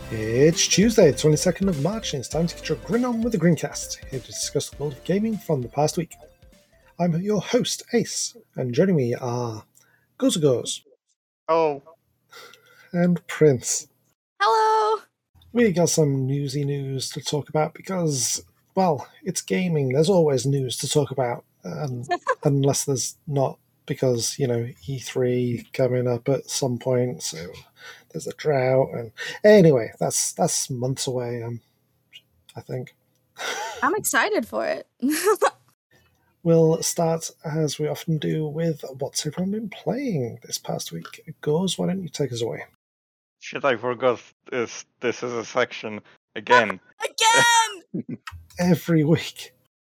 It's Tuesday, 22nd of March, and it's time to get your grin on with the Greencast, here to discuss the world of gaming from the past week. I'm your host, Ace, and joining me are Goes Oh, and Prince. Hello! We got some newsy news to talk about because, well, it's gaming. There's always news to talk about, unless there's not, because, E3 coming up at some point, so there's a drought. And anyway, that's months away, I think. I'm excited for it. We'll start, as we often do, with what's everyone been playing this past week. Goes, why don't you take us away? shit, I forgot this is a section again. Again! Every week.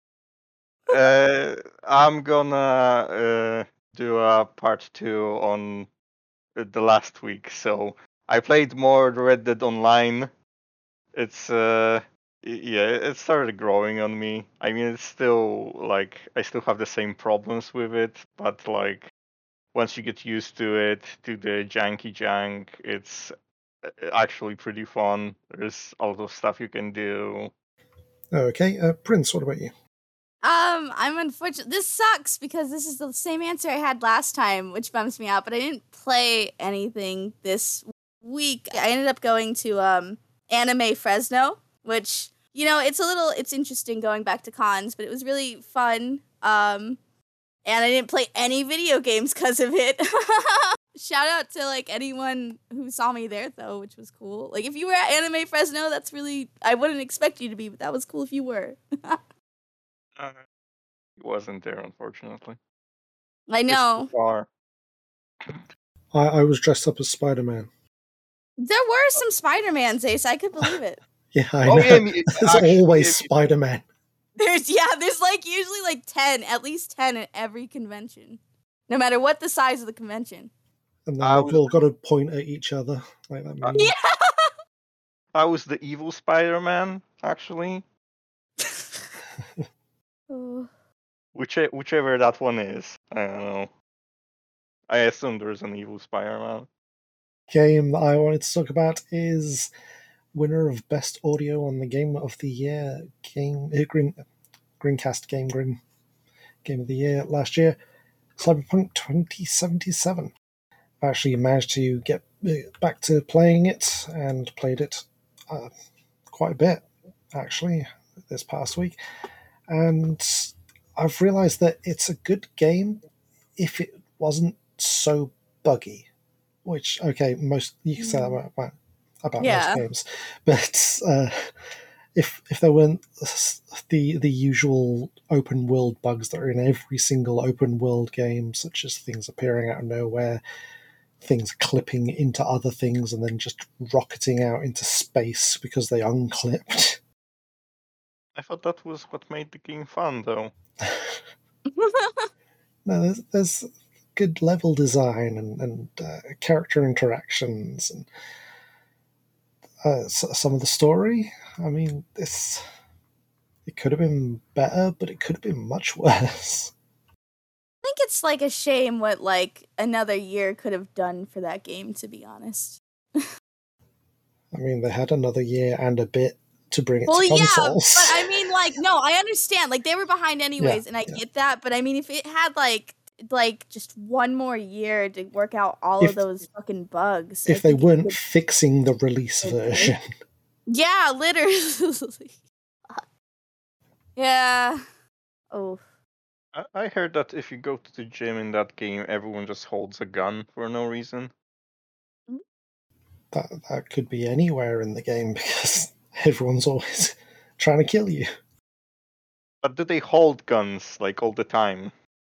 I'm gonna do a part 2 on the last week. So I played more Red Dead Online. It's it started growing on me. I mean, it's still like I still have the same problems with it, but like once you get used to it, to the janky jank, it's actually pretty fun. There's a lot of stuff you can do. Okay, Prince, what about you? I'm unfortunate. This sucks because this is the same answer I had last time, which bums me out, but I didn't play anything this week. I ended up going to Anime Fresno, which, it's interesting going back to cons, but it was really fun. And I didn't play any video games because of it. Shout out to anyone who saw me there though, which was cool. Like if you were at Anime Fresno, that's really, I wouldn't expect you to be, but that was cool if you were. It wasn't there, unfortunately. I know. It's too far. I was dressed up as Spider-Man. There were some Spider-Mans, Ace. I could believe it. Yeah, I know. There's always Spider-Man. There's usually 10, at least 10 at every convention. No matter what the size of the convention. And then they've all got to point at each other. Like that meme. Yeah! I was the evil Spider-Man, actually. Oh. Whichever that one is. I don't know. I assume there's an evil Spider-Man. Game that I wanted to talk about is winner of Best Audio on the Game of the Year Greencast Game of the Year last year, Cyberpunk 2077. I actually managed to get back to playing it and played it quite a bit, actually, this past week. And I've realised that it's a good game if it wasn't so buggy. Which, okay, you can say that about most games, but if there weren't the usual open world bugs that are in every single open world game, such as things appearing out of nowhere, things clipping into other things, and then just rocketing out into space because they unclipped. I thought that was what made the game fun, though. No, there's good level design and character interactions and some of the story. I mean, it could have been better, but it could have been much worse. I think it's a shame what another year could have done for that game, to be honest. I mean, they had another year and a bit to bring it to consoles. Yeah, but I mean, no, I understand. They were behind anyways, and I get that. But I mean, if it had just one more year to work out all of those fucking bugs, if they weren't fixing the release version. Yeah, literally. Yeah. Oh. I heard that if you go to the gym in that game, everyone just holds a gun for no reason. That could be anywhere in the game because everyone's always trying to kill you. But do they hold guns all the time?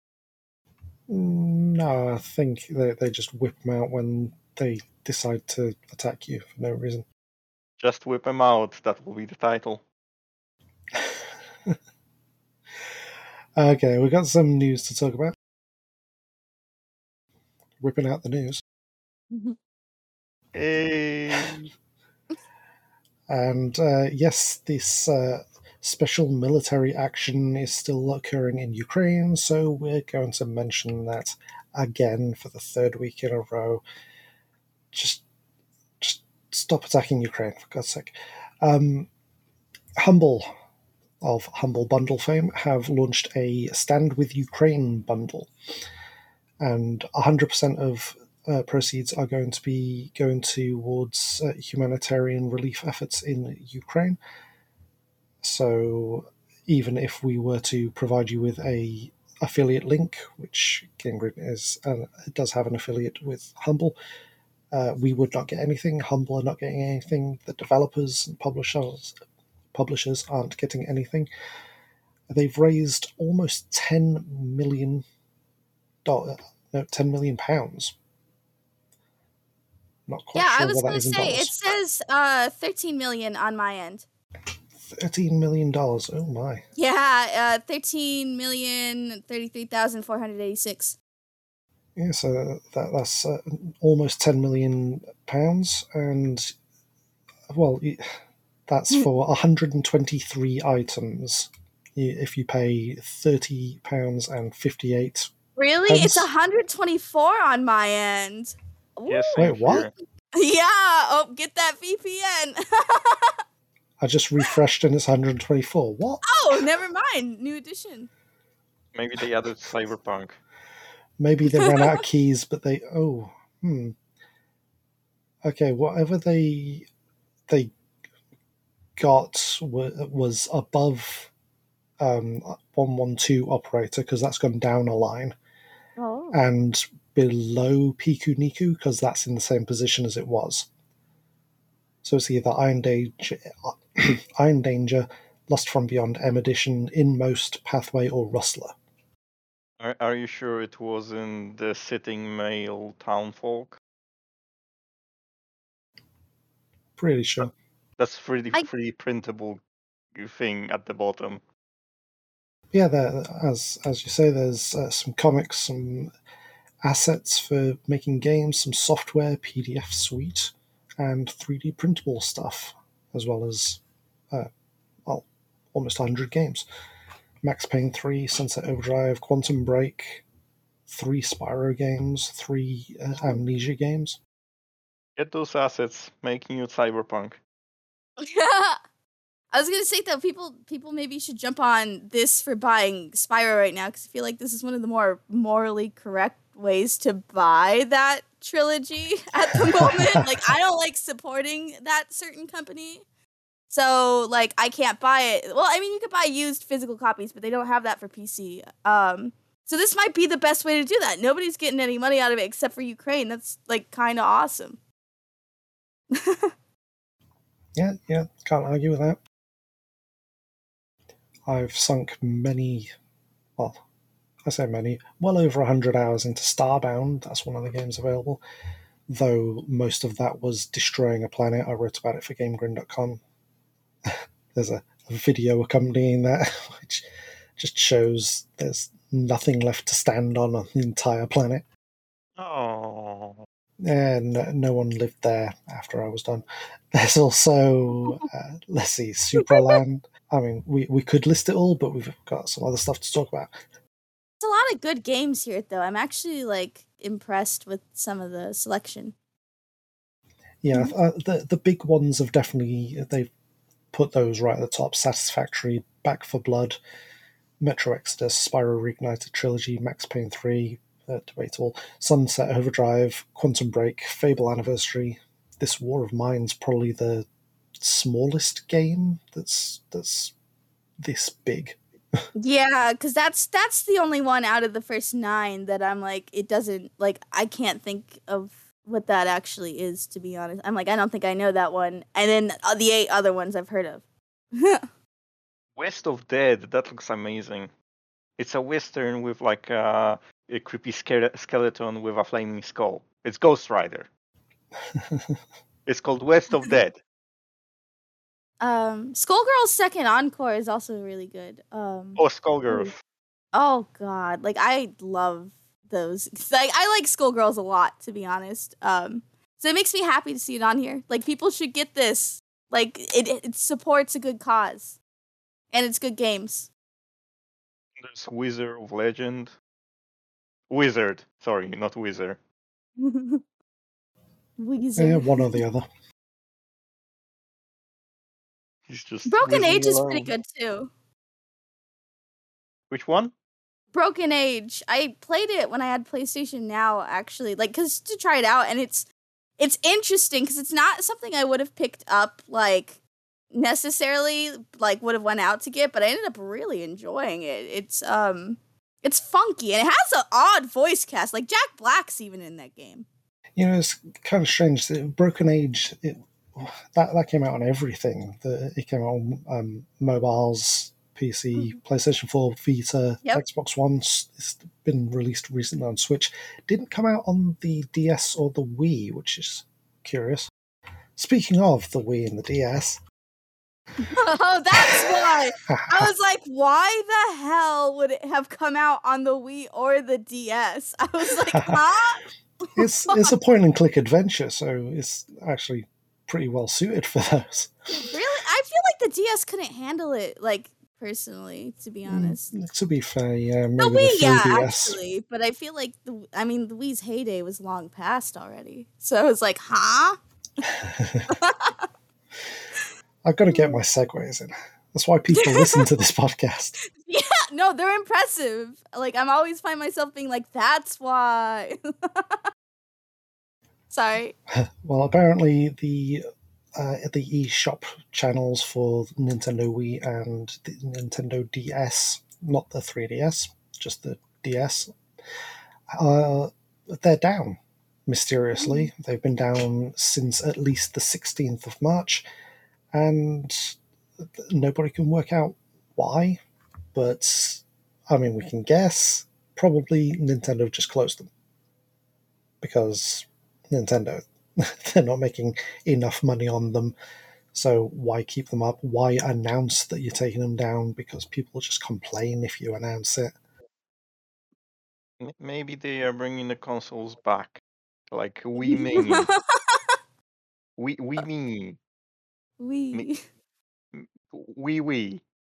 No, I think they just whip them out when they decide to attack you for no reason. Just whip them out. That will be the title. Okay, we got some news to talk about. Whipping out the news. Hey. And yes, this special military action is still occurring in Ukraine, so we're going to mention that again for the third week in a row. Just stop attacking Ukraine, for God's sake. Humble, of Humble Bundle fame, have launched a Stand With Ukraine bundle. And 100% of proceeds are going to be going towards humanitarian relief efforts in Ukraine. So even if we were to provide you with a affiliate link, which GameGrid is, it does have an affiliate with Humble, we would not get anything. Humble are not getting anything. The developers and publishers aren't getting anything. They've raised almost £10 million. No, £10 million. Not quite Yeah, sure I was what that going is to in say, dollars. it says 13 million on my end. $13 million. Oh my. Yeah, 13,033,486. Yeah, so that's almost £10 million, and well, that's for 123 items. If you pay £30.58. Really? It's 124 on my end. Yes, Ooh. Wait, what? Yeah. Oh, get that VPN. I just refreshed and it's 124. What? Oh, never mind. New edition. Maybe they added Cyberpunk. Maybe they ran out of keys, but they. Okay, whatever they got was above 112 operator, because that's gone down a line, and below Piku Niku, because that's in the same position as it was. So it's either Iron Danger, Lost from Beyond, M Edition, Inmost, Pathway, or Rustler. Are you sure it wasn't the Sitting Male Townfolk? Pretty sure. That's free printable thing at the bottom. Yeah, there, as you say, there's some comics, some assets for making games, some software, PDF suite, and 3D printable stuff, as well as almost 100 games. Max Payne 3, Sunset Overdrive, Quantum Break, 3 Spyro games, 3 Amnesia games. Get those assets, making you Cyberpunk. I was gonna say though, people maybe should jump on this for buying Spyro right now, because I feel like this is one of the more morally correct ways to buy that trilogy at the moment. Like, I don't like supporting that certain company, so like I can't buy it. Well, I mean, you could buy used physical copies, but they don't have that for PC. So this might be the best way to do that. Nobody's getting any money out of it except for Ukraine. That's like kind of awesome. Yeah, can't argue with that. I've sunk well over 100 hours into Starbound. That's one of the games available, though most of that was destroying a planet. I wrote about it for GameGrin.com. There's a video accompanying that, which just shows there's nothing left to stand on the entire planet. Oh. And no one lived there after I was done. There's also, let's see, Supraland. I mean, we could list it all, but we've got some other stuff to talk about. There's a lot of good games here, though. I'm actually like impressed with some of the selection. Yeah, the big ones have they've put those right at the top. Satisfactory, Back 4 Blood, Metro Exodus, Spyro Reignited Trilogy, Max Payne 3, debatable, Sunset Overdrive, Quantum Break, Fable Anniversary. This War of Mine's probably the smallest game that's this big. Yeah, because that's the only one out of the first 9 that I'm like, it doesn't, like, I can't think of what that actually is, to be honest. I'm like, I don't think I know that one. And then the 8 other ones I've heard of. West of Dead, that looks amazing. It's a western with like a creepy skeleton with a flaming skull. It's Ghost Rider. It's called West of Dead. Skullgirl's Second Encore is also really good. Skullgirls. Oh god, like I love those. Like I like Skullgirls a lot, to be honest. So it makes me happy to see it on here. Like, people should get this. Like, it supports a good cause, and it's good games. There's Wizard of Legend. Wizard, sorry, not Wizard. Wizard. Yeah, one or the other. He's just Broken living Age is pretty alone. good too. Which one? Broken Age. I played it when I had PlayStation Now, actually, like, cause to try it out, and it's interesting because it's not something I would have picked up like necessarily, like would have went out to get, but I ended up really enjoying it. It's funky and it has an odd voice cast. Like Jack Black's even in that game. You know, it's kind of strange. Broken Age, that came out on everything. It came out on mobiles, PC, PlayStation 4, Vita, Yep. Xbox One. It's been released recently on Switch. Didn't come out on the DS or the Wii, which is curious. Speaking of the Wii and the DS, Oh, that's why. I was like, why the hell would it have come out on the Wii or the DS? I was like, huh? it's a point and click adventure, so it's actually pretty well suited for those. Really? I feel like the DS couldn't handle it, like, personally, to be honest. To be fair, yeah, maybe The Wii, the 3DS. yeah, actually. But I feel like, the Wii's heyday was long past already. So I was like, huh? I've got to get my segues in. That's why people listen to this podcast. Yeah, no, they're impressive. Like, I'm always find myself being like, that's why. Sorry. Well, apparently the eShop channels for Nintendo Wii and the Nintendo DS, not the 3DS, just the DS, they're down mysteriously. They've been down since at least the 16th of March, and nobody can work out why. But, I mean, we can guess. Probably Nintendo just closed them. Because Nintendo, they're not making enough money on them, so why keep them up? Why announce that you're taking them down? Because people just complain if you announce it. Maybe they are bringing the consoles back, like Wii Mini. Wii Mini. Wii. Wii.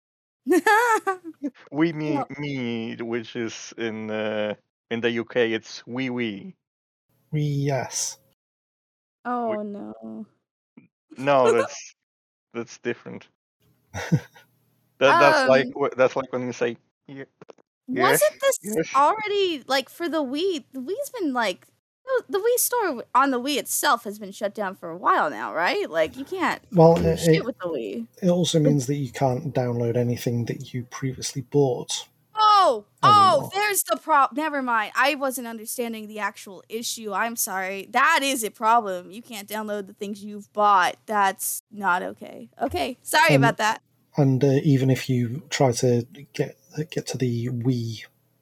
Wii Me, which is in the UK, it's Wii. Yes. Oh no. No, that's different. That's like when you say. Yeah, wasn't this yes. already like for the Wii? The Wii's been like the Wii store on the Wii itself has been shut down for a while now, right? Like you can't do shit with the Wii. It also means that you can't download anything that you previously bought. Oh, there's the problem. Never mind. I wasn't understanding the actual issue. I'm sorry. That is a problem. You can't download the things you've bought. That's not okay. Okay, sorry about that. And even if you try to get to the Wii,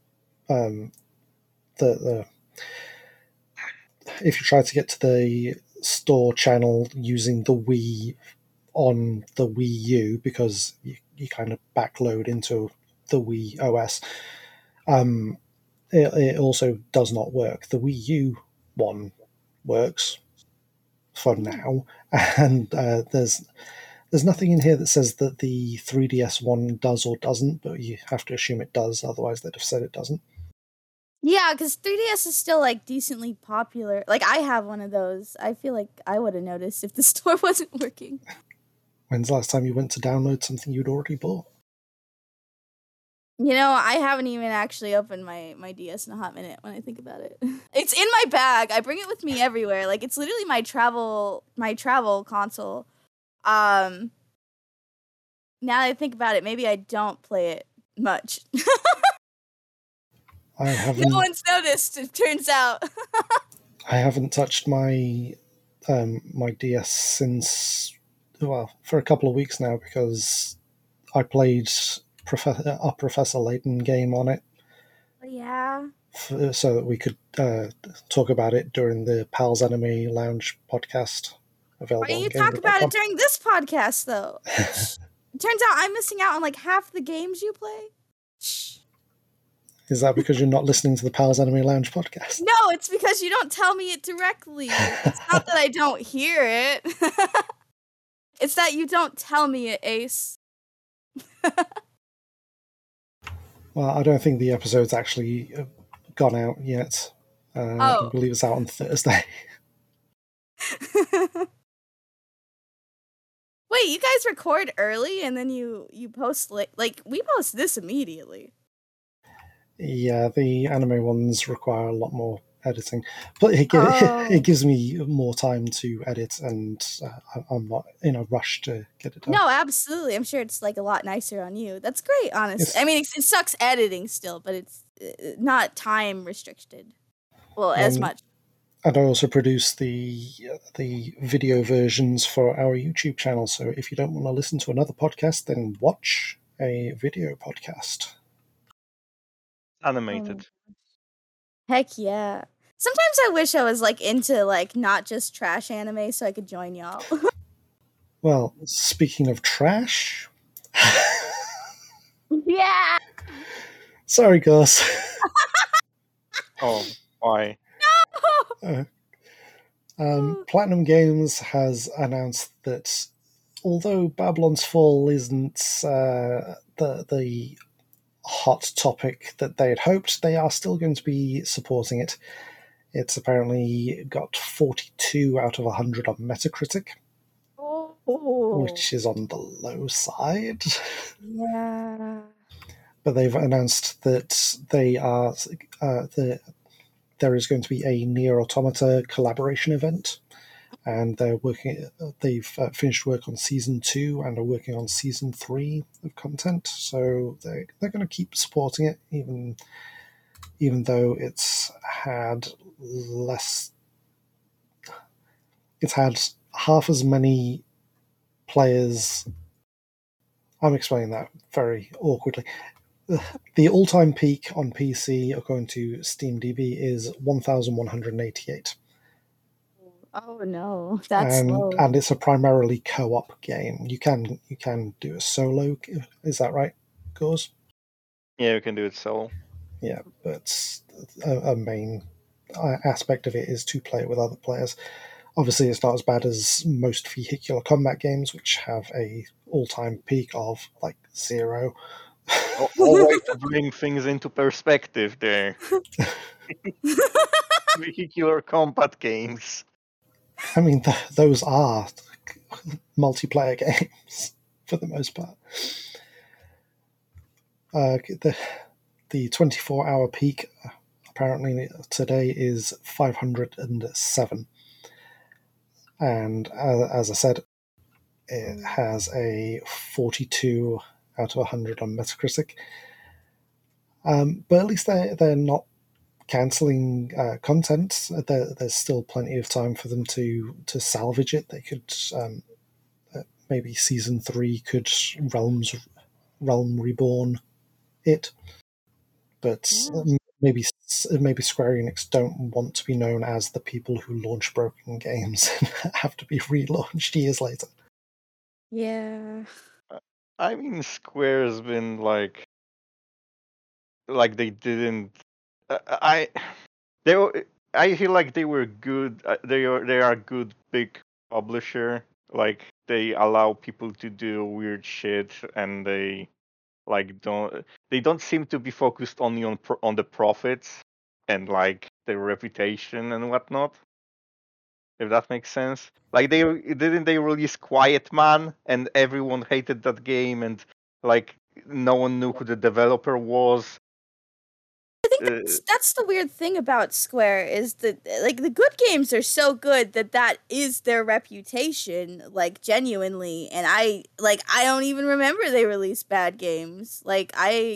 if you try to get to the store channel using the Wii on the Wii U, because you kind of backload into the Wii OS, it also does not work. The Wii U one works for now, and there's nothing in here that says that the 3DS one does or doesn't, but you have to assume it does, otherwise they'd have said it doesn't. Yeah, because 3DS is still like decently popular. Like I have one of those. I feel like I would have noticed if the store wasn't working. When's the last time you went to download something you'd already bought? You know, I haven't even actually opened my DS in a hot minute when I think about it. It's in my bag. I bring it with me everywhere. Like it's literally my travel console. Now that I think about it, maybe I don't play it much. I haven't. No one's noticed, it turns out. I haven't touched my my DS since, well, for a couple of weeks now, because I played a Professor Layton game on it. Yeah. So that we could talk about it during the Pals Anime Lounge podcast. Why don't you talk about it during this podcast, though? It turns out I'm missing out on like half the games you play. Shh. Is that because you're not listening to the Pals Anime Lounge podcast? No, it's because you don't tell me it directly. It's not that I don't hear it. It's that you don't tell me it, Ace. Well, I don't think the episode's actually gone out yet. I believe it's out on Thursday. Wait, you guys record early and then you post like we post this immediately. Yeah, the anime ones require a lot more editing, but Oh. it gives me more time to edit, and I'm not in a rush to get it done. No, absolutely. I'm sure it's like a lot nicer on you. That's great, honestly. It's- I mean, it sucks editing still, but it's not time restricted. Well, as much. And I also produce the video versions for our YouTube channel. So if you don't want to listen to another podcast, then watch a video podcast. Animated. Heck yeah. Sometimes I wish I was like into like not just trash anime so I could join y'all. Well, speaking of trash, Yeah. sorry, Gus. Oh, why? Platinum Games has announced that although Babylon's Fall isn't the hot topic that they had hoped, they are still going to be supporting it. It's apparently got 42 out of 100 on Metacritic, which is on the low side. Yeah. But they've announced that they are there is going to be a Nier Automata collaboration event, and they've finished work on season 2 and are working on season 3 of content. So they're going to keep supporting it, even though it's had half as many players. I'm explaining that very awkwardly. The all-time peak on PC, according to SteamDB, is 1,188. Oh no, that's low. And it's a primarily co-op game. You can do a solo. Is that right, Gauze? Yeah, you can do it solo. Yeah, but a main aspect of it is to play it with other players. Obviously, it's not as bad as most vehicular combat games, which have a all-time peak of like 0. Always to bring things into perspective there. Vehicular combat games. I mean, those are multiplayer games for the most part. The 24-hour peak apparently today is 507. And as I said, it has a 42 out of 100 on Metacritic. But at least they're not cancelling content. There's still plenty of time for them to salvage it. They could maybe season 3 could Realm Reborn it, but maybe Square Enix don't want to be known as the people who launch broken games and have to be relaunched years later. Yeah. I mean, Square's been like they didn't. I feel like they were good. They are a good big publisher. Like they allow people to do weird shit, and they don't seem to be focused only on the profits and like their reputation and whatnot. If that makes sense. Like they release Quiet Man and everyone hated that game and like no one knew who the developer was. I think that's the weird thing about Square is that like the good games are so good that is their reputation, like genuinely. And I don't even remember they released bad games. Like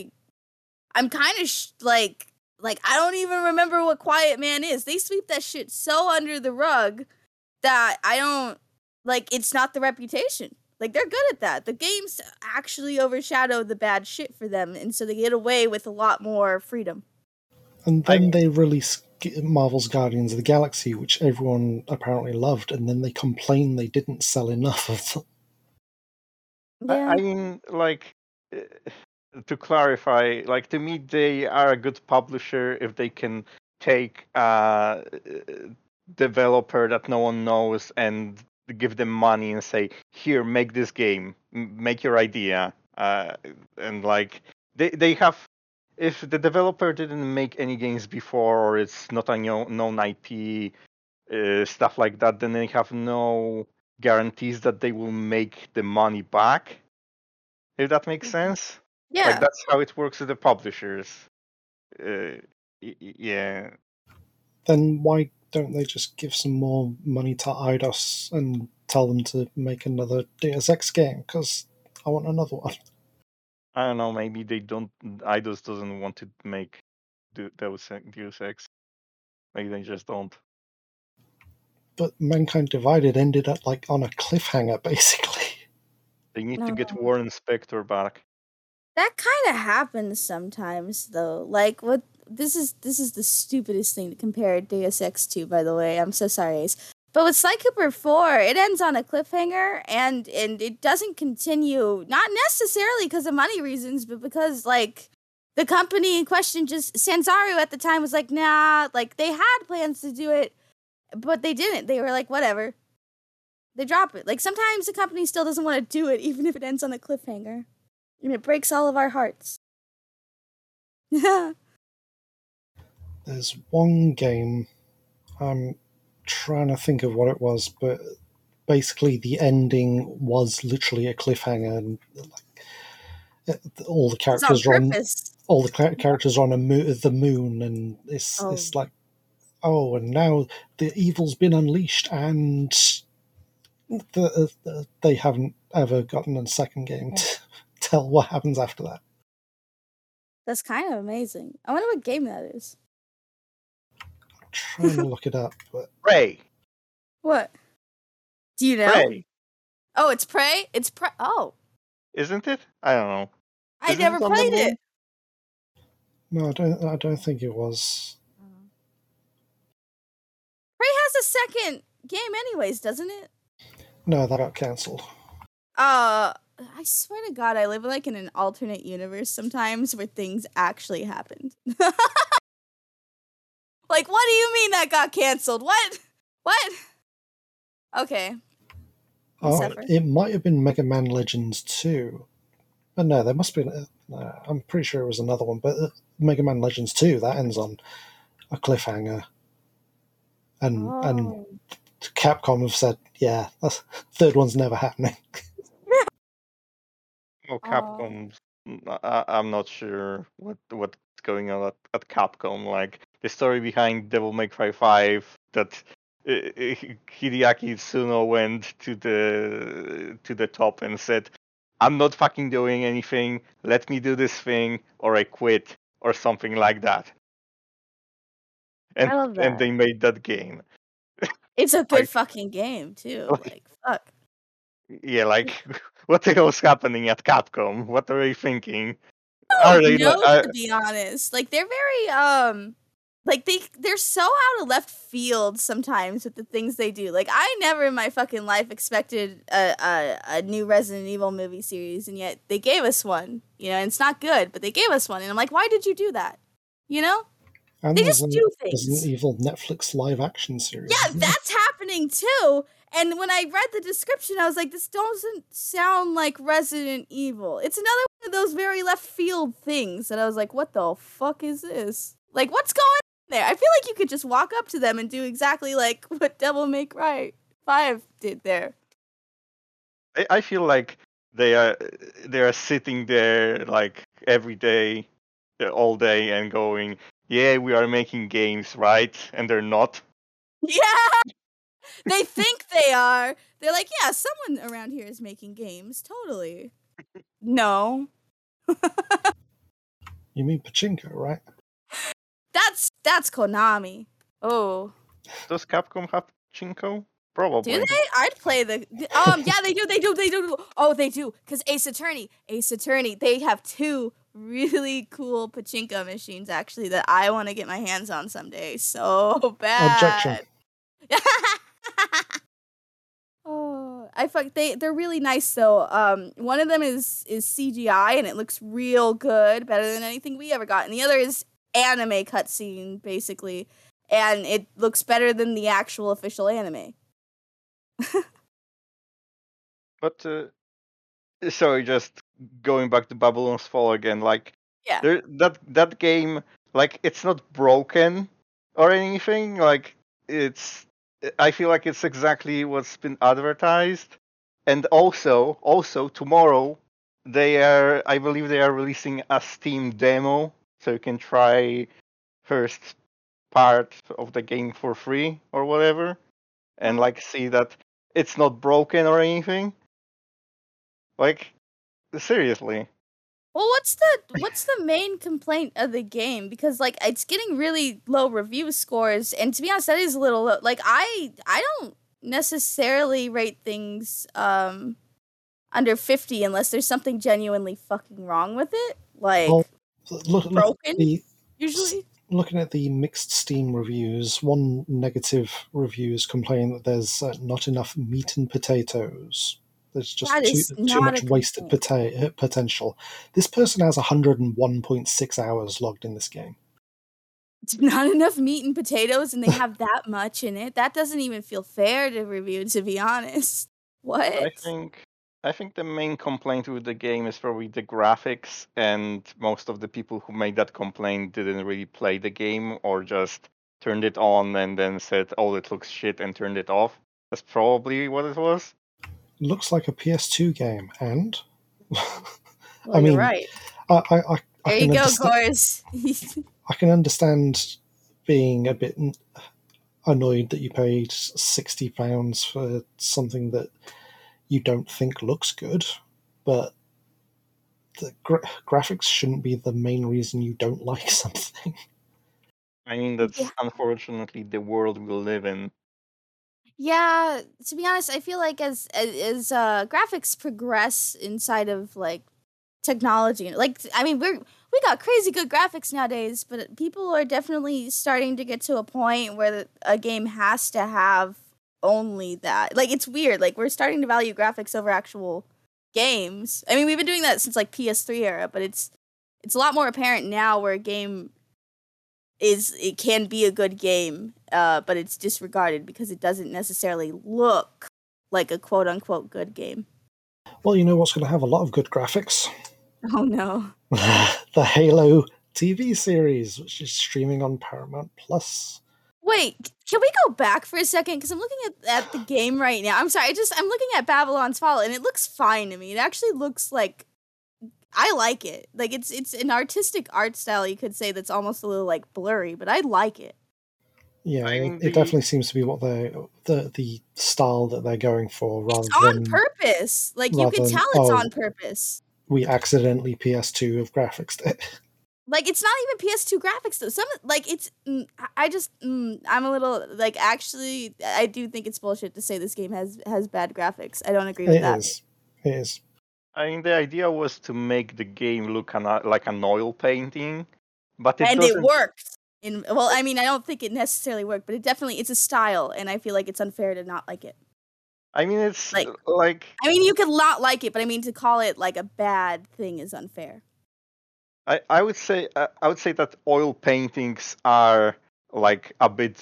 I'm kind of like I don't even remember what Quiet Man is. They sweep that shit so under the rug that I don't like. It's not the reputation. Like they're good at that. The games actually overshadow the bad shit for them, and so they get away with a lot more freedom. And then they release Marvel's Guardians of the Galaxy, which everyone apparently loved, and then they complain they didn't sell enough of them. Yeah. I mean, like, to clarify, like, to me, they are a good publisher if they can take a developer that no one knows and give them money and say, here, make this game, make your idea. And, like, they have, if the developer didn't make any games before or it's not a known IP, stuff like that, then they have no guarantees that they will make the money back. If that makes sense. Like Yeah. that's how it works with the publishers. Yeah. Then why don't they just give some more money to Eidos and tell them to make another Deus Ex game? Because I want another one. I don't know. Maybe they don't. Eidos doesn't want to make Deus Ex. Maybe they just don't. But Mankind Divided ended up like on a cliffhanger, basically. They need to No. get Warren Spector back. That kind of happens sometimes, though. Like, what? This is the stupidest thing to compare Deus Ex to. By the way, I'm so sorry, Ace. But with Sly Cooper 4, it ends on a cliffhanger, and it doesn't continue. Not necessarily because of money reasons, but because like the company in question, just Sanzaru at the time was like, nah. Like they had plans to do it, but they didn't. They were like, whatever. They drop it. Like sometimes the company still doesn't want to do it, even if it ends on a cliffhanger. And it breaks all of our hearts. There's one game, I'm trying to think of what it was, but basically the ending was literally a cliffhanger, and like, all the characters are on characters are on the moon, and it's like, oh, and now the evil's been unleashed, and they haven't ever gotten a second game to tell what happens after that. That's kind of amazing. I wonder what game that is. I'm trying to look it up, but Prey. What? Do you know? Prey. Oh, it's Prey? It's Prey. Oh. Isn't it? I don't know. I never played it. No, I don't think it was. Prey has a second game anyways, doesn't it? No, that got cancelled. I swear to God, I live like in an alternate universe sometimes where things actually happened. Like, what do you mean that got canceled? What? Okay. Oh, it might have been Mega Man Legends 2. But no, there must be... I'm pretty sure it was another one, but Mega Man Legends 2, that ends on a cliffhanger. And Capcom have said, yeah, the third one's never happening. Well, Capcom, I'm not sure what's going on at Capcom. Like the story behind Devil May Cry 5, that Hideaki Tsuno went to the top and said, "I'm not fucking doing anything. Let me do this thing, or I quit," or something like that. And I love that. And they made that game. It's a good fucking game too. Like fuck. Yeah, like what the hell's happening at Capcom? What are they thinking? I don't know, to be honest. Like they're very like they're so out of left field sometimes with the things they do. Like I never in my fucking life expected a new Resident Evil movie series, and yet they gave us one. You know, and it's not good, but they gave us one, and I'm like, why did you do that? You know? And they just do things. There's an evil Netflix live action series. Yeah, that's happening too. And when I read the description, I was like, this doesn't sound like Resident Evil. It's another one of those very left field things that I was like, what the fuck is this? Like, what's going on there? I feel like you could just walk up to them and do exactly like what Devil May Cry 5 did there. I feel like they are sitting there like every day, all day, and going, yeah, we are making games, right? And they're not. Yeah! They think they are. They're like, yeah, someone around here is making games. Totally. No. You mean Pachinko, right? That's Konami. Oh. Does Capcom have Pachinko? Probably. Do they? I'd play the yeah, they do. Oh, they do. Because Ace Attorney, they have two really cool pachinko machines actually that I want to get my hands on someday. So bad. Objection. Oh, they're really nice though. One of them is CGI and it looks real good, better than anything we ever got. And the other is anime cutscene basically, and it looks better than the actual official anime. But sorry, just going back to Babylon's Fall again. Like, yeah, that game, like, it's not broken or anything. Like, it's I feel like it's exactly what's been advertised. And also tomorrow I believe they are releasing a Steam demo, so you can try first part of the game for free or whatever, and like see that it's not broken or anything. Like seriously. Well, what's the main complaint of the game? Because like it's getting really low review scores, and to be honest, that is a little low. Like I don't necessarily rate things under 50 unless there's something genuinely fucking wrong with it, like Well, broken. Usually, looking at the mixed Steam reviews, one negative review is complaining that there's not enough meat and potatoes. There's just that is too not much a wasted complaint. potential. This person has 101.6 hours logged in this game. It's not enough meat and potatoes, and they have that much in it. That doesn't even feel fair to review, to be honest. What? I think the main complaint with the game is probably the graphics, and most of the people who made that complaint didn't really play the game or just turned it on and then said, "Oh, it looks shit," and turned it off. That's probably what it was. Looks like a PS2 game, and Well, you're right. I There you go, Gores. I can understand being a bit annoyed that you paid £60 for something that you don't think looks good, but the graphics shouldn't be the main reason you don't like something. I mean, that's unfortunately the world we live in. Yeah, to be honest, I feel like as graphics progress inside of like technology, like I mean we got crazy good graphics nowadays, but people are definitely starting to get to a point where a game has to have only that. Like it's weird. Like we're starting to value graphics over actual games. I mean, we've been doing that since like PS3 era, but it's a lot more apparent now where a game it can be a good game, but it's disregarded because it doesn't necessarily look like a quote unquote good game. Well, you know what's going to have a lot of good graphics? Oh no. The Halo TV series, which is streaming on Paramount Plus. Wait, can we go back for a second? Because I'm looking at the game right now. I'm sorry, I'm looking at Babylon's Fall, and it looks fine to me. It actually looks like I like it. Like it's an artistic art style, you could say, that's almost a little like blurry, but I like it. Yeah, it definitely seems to be what the style that they're going for, rather it's on than purpose. Like you can tell it's on purpose. We accidentally PS2 of graphics it. Like it's not even PS2 graphics though. Some like it's I'm a little like actually I do think it's bullshit to say this game has bad graphics. I don't agree with that. It is. I mean, the idea was to make the game look like an oil painting, but it worked. Well, I mean, I don't think it necessarily worked, but it's a style, and I feel like it's unfair to not like it. I mean, it's like I mean, you could not like it, but I mean, to call it like a bad thing is unfair. I would say that oil paintings are like a bit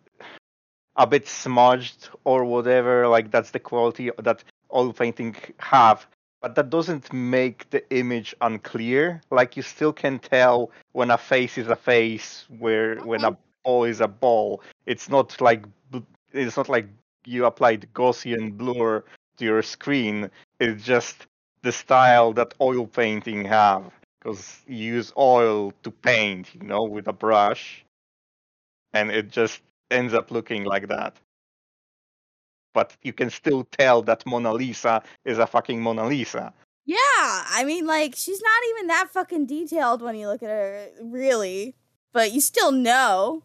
smudged or whatever. Like that's the quality that oil painting have. But that doesn't make the image unclear. Like you still can tell when a face is a face, when a ball is a ball. It's not like you applied Gaussian blur to your screen. It's just the style that oil painting have, because you use oil to paint, with a brush, and it just ends up looking like that. But you can still tell that Mona Lisa is a fucking Mona Lisa. Yeah, I mean, like, she's not even that fucking detailed when you look at her, really. But you still know.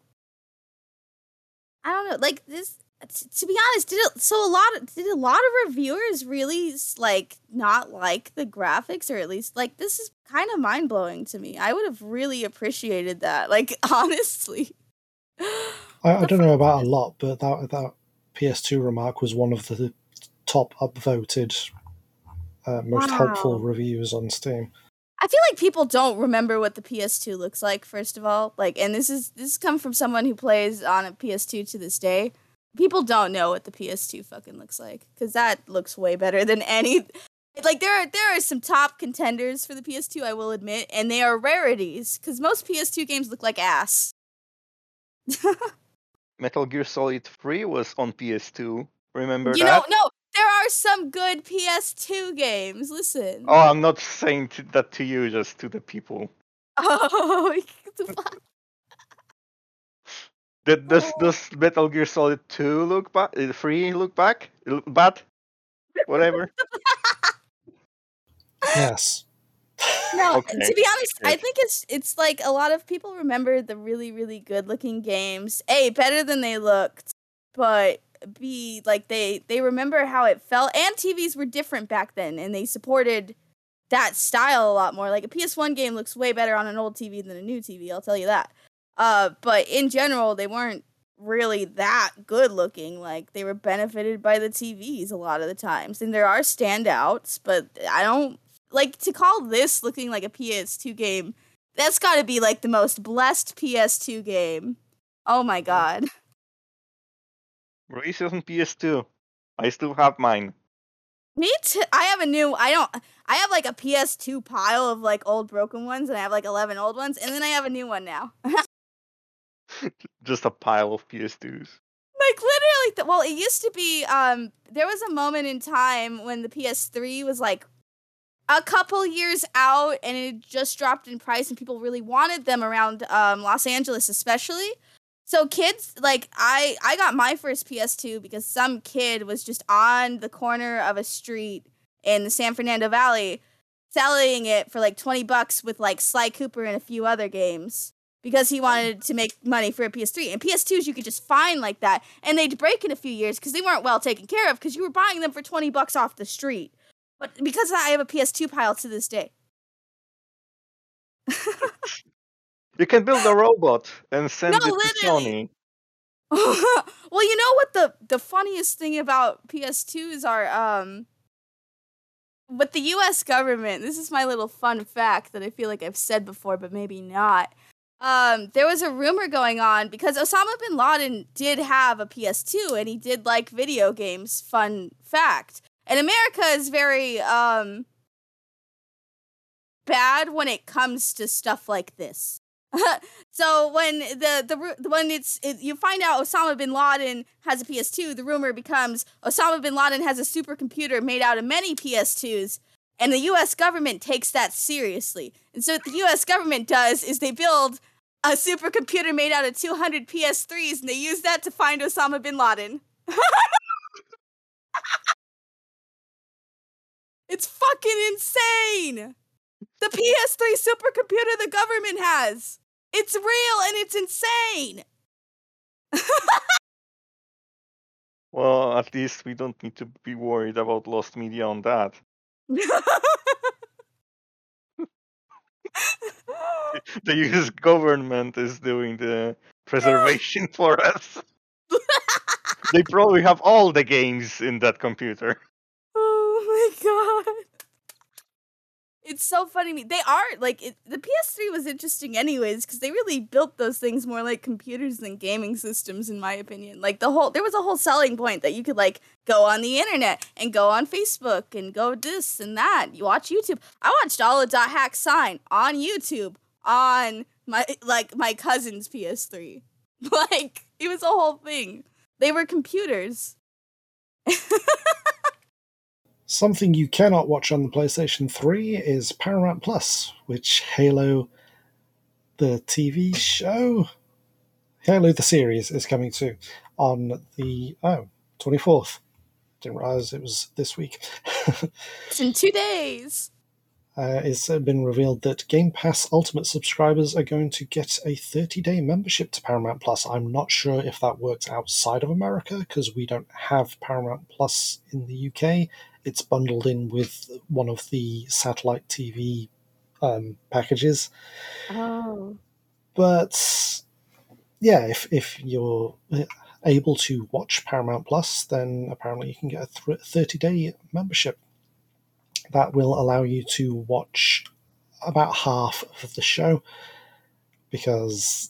I don't know, like, this, to be honest, did a lot of reviewers really, like, not like the graphics, or at least, like, this is kind of mind-blowing to me. I would have really appreciated that, like, honestly. I don't know about a lot, but that PS2 remark was one of the top upvoted, most helpful reviews on Steam. I feel like people don't remember what the PS2 looks like, first of all. Like, and this comes from someone who plays on a PS2 to this day. People don't know what the PS2 fucking looks like, because that looks way better than any. Like, there are some top contenders for the PS2, I will admit, and they are rarities, because most PS2 games look like ass. Metal Gear Solid 3 was on PS2. Remember You that? know, no, there are some good PS2 games. Listen. Oh, I'm not saying that to you, just to the people. Oh, the fuck? Does Metal Gear Solid 2 look bad? 3 look back? Bad? Whatever. Yes. No, Okay. to be honest, I Yes. think it's like a lot of people remember the really, really good looking games. A, better than they looked, but B, like they remember how it felt. And TVs were different back then, and they supported that style a lot more. Like a PS1 game looks way better on an old TV than a new TV, I'll tell you that. But in general, they weren't really that good looking. Like they were benefited by the TVs a lot of the times. And there are standouts, but I don't like to call this looking like a PS2 game. That's got to be like the most blessed PS2 game. Oh my god. Releases on PS2. I still have mine. Me too. I have like a PS2 pile of like old broken ones, and I have like 11 old ones, and then I have a new one now. Just a pile of PS2s. Like literally, well, it used to be. There was a moment in time when the PS3 was like a couple years out, and it just dropped in price, and people really wanted them around Los Angeles, especially. So kids, like I got my first PS2 because some kid was just on the corner of a street in the San Fernando Valley selling it for like $20 with like Sly Cooper and a few other games. Because he wanted to make money for a PS3. And PS2s you could just find like that. And they'd break in a few years because they weren't well taken care of because you were buying them for $20 off the street. But because of that, I have a PS2 pile to this day. You can build a robot and send No, it to literally. Sony. Well, you know what the funniest thing about PS2s are? With the US government, this is my little fun fact that I feel like I've said before, but maybe not. There was a rumor going on because Osama bin Laden did have a PS2 and he did like video games. Fun fact. And America is very bad when it comes to stuff like this. So when you find out Osama bin Laden has a PS2, the rumor becomes Osama bin Laden has a supercomputer made out of many PS2s. And the U.S. government takes that seriously. And so what the U.S. government does is they build a supercomputer made out of 200 PS3s, and they use that to find Osama bin Laden. It's fucking insane! The PS3 supercomputer the government has! It's real and it's insane! Well, at least we don't need to be worried about lost media on that. The US government is doing the preservation for us. They probably have all the games in that computer. Oh my god. It's so funny to me. They are, like, the PS3 was interesting anyways, because they really built those things more like computers than gaming systems, in my opinion. Like, there was a whole selling point that you could, like, go on the internet, and go on Facebook, and go this and that. You watch YouTube. I watched all of .hack Sign on YouTube, on my cousin's PS3. Like, it was a whole thing. They were computers. Something you cannot watch on the PlayStation 3 is Paramount Plus, which Halo, the TV show, Halo the series, is coming to on the 24th. Didn't realize it was this week. It's in 2 days. It's been revealed that Game Pass Ultimate subscribers are going to get a 30-day membership to Paramount Plus. I'm not sure if that works outside of America, because we don't have Paramount Plus in the UK. It's bundled in with one of the satellite TV packages. Oh. But yeah, if you're able to watch Paramount Plus, then apparently you can get a 30-day membership. That will allow you to watch about half of the show, because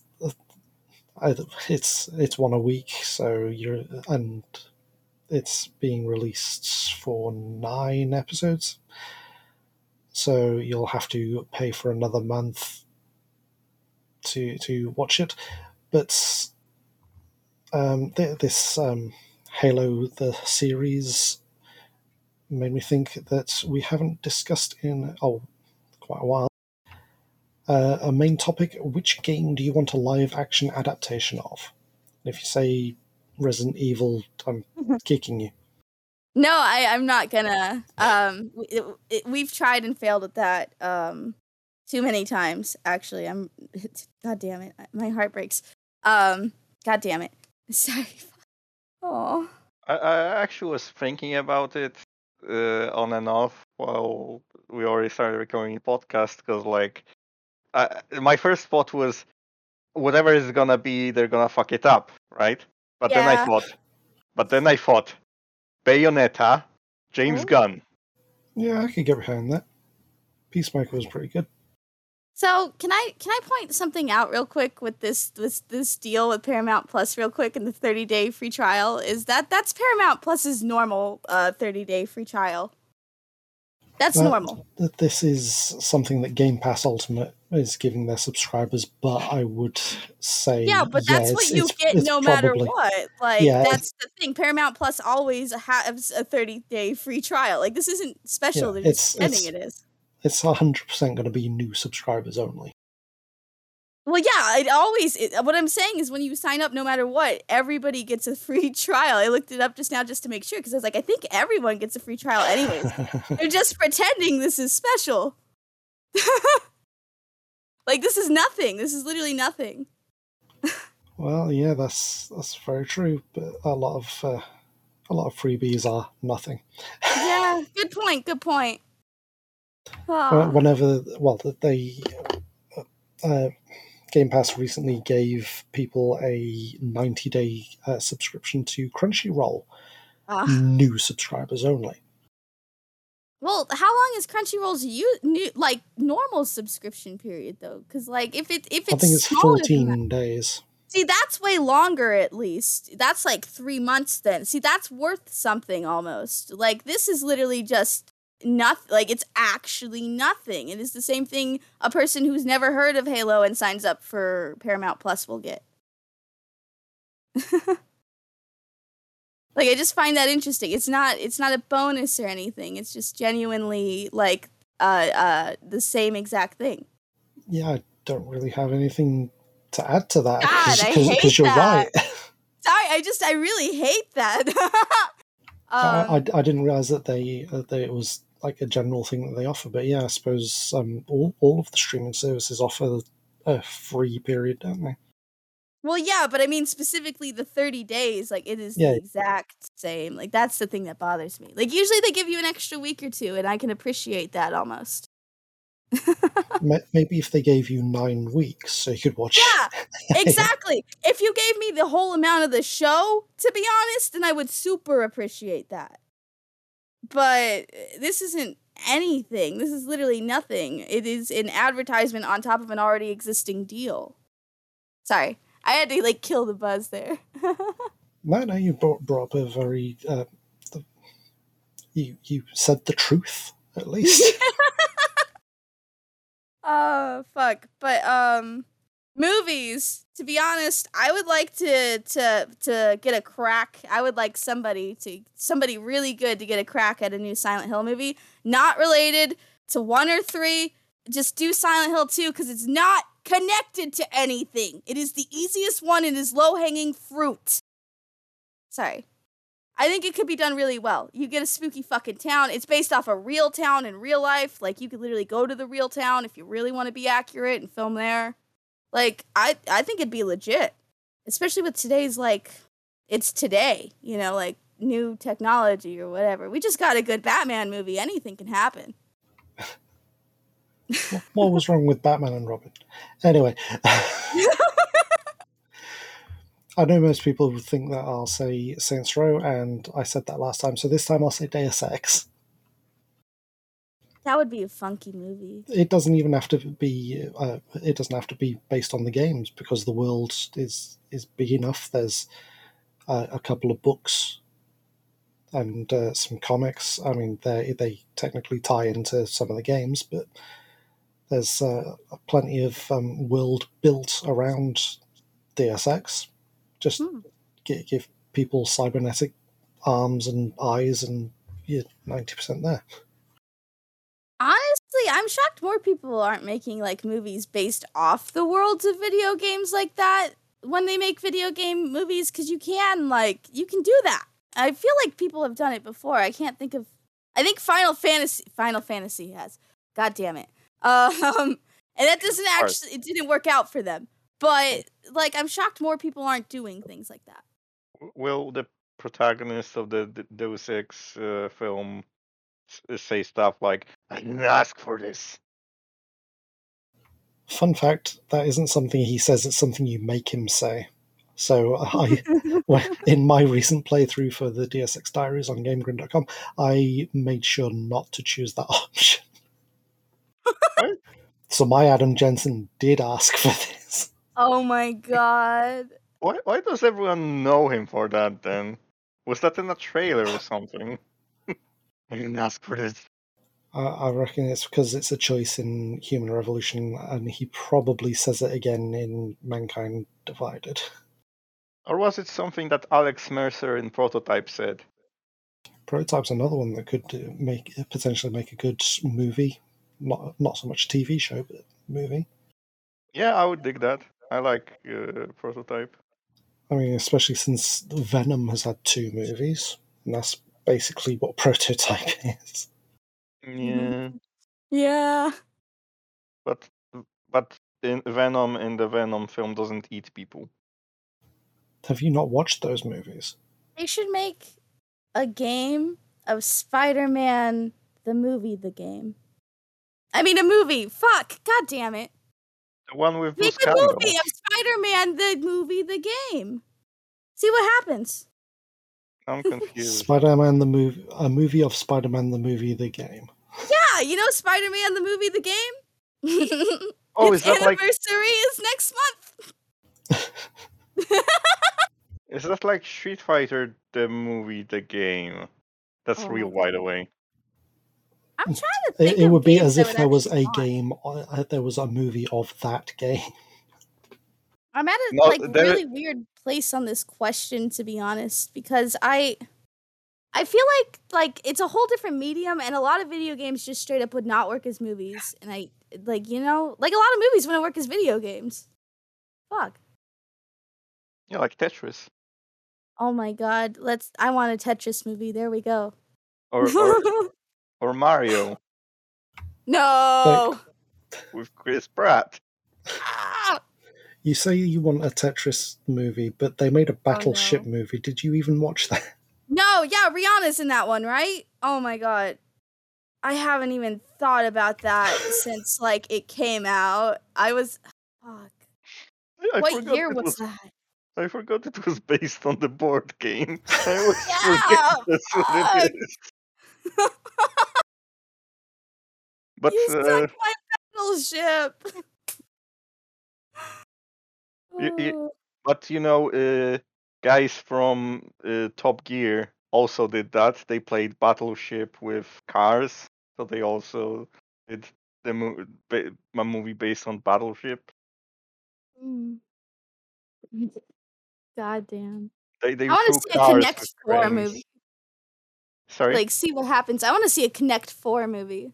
it's one a week, so and it's being released for 9 episodes, so you'll have to pay for another month to watch it. But this Halo the series made me think that we haven't discussed in quite a while. A main topic: which game do you want a live-action adaptation of? If you say Resident Evil, I'm kicking you. No, I'm not gonna. We've tried and failed at that too many times. Actually, God damn it, my heart breaks. God damn it. Sorry. Oh. I actually was thinking about it on and off while we already started recording the podcast, because like my first thought was, whatever is gonna be, they're gonna fuck it up, right? But then I thought, Bayonetta, James Gunn. Yeah, I could get behind that. Peacemaker was pretty good. So can I point something out real quick with this deal with Paramount Plus real quick, and the 30-day free trial is that's Paramount Plus's normal 30-day free trial. That's normal. This is something that Game Pass Ultimate is giving their subscribers, but I would say but that's what you get no matter what. Like that's the thing. Paramount Plus always has a 30-day free trial. Like this isn't special. They're just pretending it is. It's 100% going to be new subscribers only. Well, yeah, what I'm saying is when you sign up, no matter what, everybody gets a free trial. I looked it up just now just to make sure, because I was like, I think everyone gets a free trial anyways. They're just pretending this is special. Like, this is nothing. This is literally nothing. Well, yeah, that's very true, but a lot of freebies are nothing. Yeah, good point. Whenever, Game Pass recently gave people a 90-day subscription to Crunchyroll. New subscribers only. Well, how long is Crunchyroll's normal subscription period though? Because like if it's I think it's 14 days. See, that's way longer. At least that's like 3 months. Then see, that's worth something almost. Like this is literally just nothing. Like it's actually nothing. It is the same thing a person who's never heard of Halo and signs up for Paramount Plus will get. Like I just find that interesting. It's not a bonus or anything. It's just genuinely like the same exact thing. Yeah, I don't really have anything to add to that. God, I hate because you're that. right. Sorry, I really hate that. I didn't realize that it was like a general thing that they offer, but yeah, I suppose all of the streaming services offer a free period, don't they? Well, yeah, but I mean specifically the 30 days, like it is the exact same. Like that's the thing that bothers me. Like usually they give you an extra week or two, and I can appreciate that almost. Maybe if they gave you 9 weeks so you could watch. Yeah, exactly. If you gave me the whole amount of the show, to be honest, then I would super appreciate that. But this isn't anything. This is literally nothing. It is an advertisement on top of an already existing deal. Sorry, I had to like kill the buzz there. No, you brought up a very you said the truth at least. Oh fuck! But movies. To be honest, I would like to get a crack. I would like somebody really good to get a crack at a new Silent Hill movie. Not related to 1 or 3. Just do Silent Hill 2 because it's not connected to anything. It is the easiest one. It is low-hanging fruit. Sorry. I think it could be done really well. You get a spooky fucking town. It's based off a real town in real life. Like, you could literally go to the real town if you really want to be accurate and film there. Like, I think it'd be legit. Especially with today's, like, it's today. You know, like, new technology or whatever. We just got a good Batman movie. Anything can happen. What was wrong with Batman and Robin? Anyway. I know most people would think that I'll say Saints Row, and I said that last time, so this time I'll say Deus Ex. That would be a funky movie. It doesn't even have to be. It doesn't have to be based on the games because the world is big enough. There's a couple of books and some comics. I mean, they technically tie into some of the games, but there's plenty of world built around Deus Ex. Just give people cybernetic arms and eyes, and you're 90% there. Honestly, I'm shocked more people aren't making like movies based off the worlds of video games like that when they make video game movies, because you can do that. I feel like people have done it before. I can't think of. I think Final Fantasy has. God damn it. And that doesn't actually. It didn't work out for them. But like, I'm shocked more people aren't doing things like that. Will the protagonist of the Deus Ex film say stuff like, "I didn't ask for this"? Fun fact: that isn't something he says. It's something you make him say. So in my recent playthrough for the Deus Ex Diaries on GameGrin.com, I made sure not to choose that option. What? So my Adam Jensen did ask for this. Oh my god. Why does everyone know him for that then? Was that in a trailer or something? I didn't ask for this. I reckon it's because it's a choice in Human Revolution, and he probably says it again in Mankind Divided. Or was it something that Alex Mercer in Prototype said? Prototype's another one that could potentially make a good movie. Not so much TV show, but movie. Yeah, I would dig that. I like Prototype. I mean, especially since Venom has had 2 movies, and that's basically what Prototype is. Yeah. Yeah. But in Venom in the Venom film doesn't eat people. Have you not watched those movies? They should make a game of Spider-Man the movie, the game. I mean, a movie. Fuck. God damn it. The one with Make Bruce a Campbell. movie of Spider-Man the movie, the game. See what happens. I'm confused. Spider-Man the movie, a movie of Spider-Man the movie, the game. Yeah, you know Spider-Man the movie, the game? Oh, its is that like anniversary is next month. is that like Street Fighter the movie, the game? That's Oh real, my by the way. I'm trying to think It of would be games as I if would there was actually a want. game, there was a movie of that game. I'm at a No, really weird place on this question, to be honest, because I feel like it's a whole different medium, and a lot of video games just straight up would not work as movies. And I like a lot of movies wouldn't work as video games. Fuck. Yeah, like Tetris. Oh my god. I want a Tetris movie. There we go. Or Mario No. with Chris Pratt. Ah! You say you want a Tetris movie, but they made a Battleship movie. Did you even watch that? No, yeah, Rihanna's in that one, right? Oh my god. I haven't even thought about that since like it came out. Fuck. I What forgot year it was that? I forgot it was based on the board game. I always Yeah, forget that's what fuck. it is. But You suck my battleship. Oh. but guys from Top Gear also did that. They played Battleship with cars, so they also did a movie based on Battleship. Mm. God damn. They I want to flew see a cars Connect with 4 trains. movie. Sorry. Like, see what happens. I want to see a Connect 4 movie.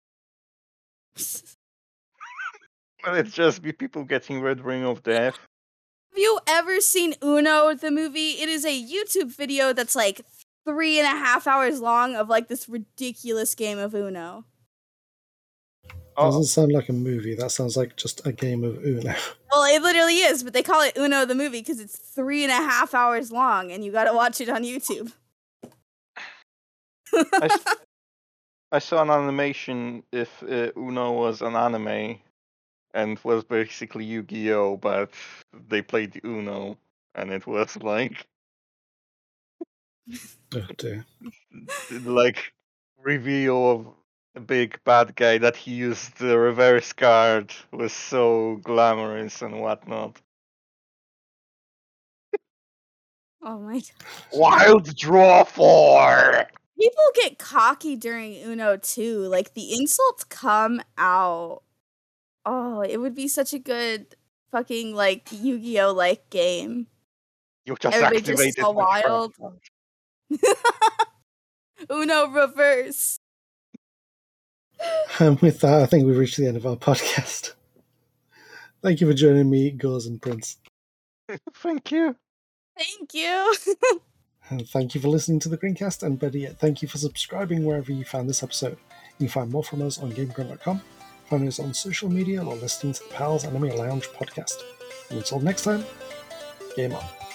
Well, it's just be people getting Red Ring of Death. Have you ever seen Uno, the movie? It is a YouTube video that's like 3.5 hours long of like this ridiculous game of Uno. Doesn't sound like a movie. That sounds like just a game of Uno. Well, it literally is, but they call it Uno the movie because it's 3.5 hours long, and you got to watch it on YouTube. I saw an animation if Uno was an anime and was basically Yu-Gi-Oh, but they played Uno, and it was like Oh dear. like reveal of a big bad guy that he used the reverse card was so glamorous and whatnot. Oh my god. Wild Draw 4! People get cocky during Uno too. Like the insults come out. Oh, it would be such a good fucking like Yu-Gi-Oh like game. You just Everybody activated just so the trap. wild. Uno reverse. And with that, I think we've reached the end of our podcast. Thank you for joining me, Gauze and Prince. Thank you. Thank you. And thank you for listening to the Greencast, and better yet, thank you for subscribing wherever you found this episode. You can find more from us on GameGrump.com, find us on social media, or listening to the Pals Anime Lounge podcast. And until next time, game on.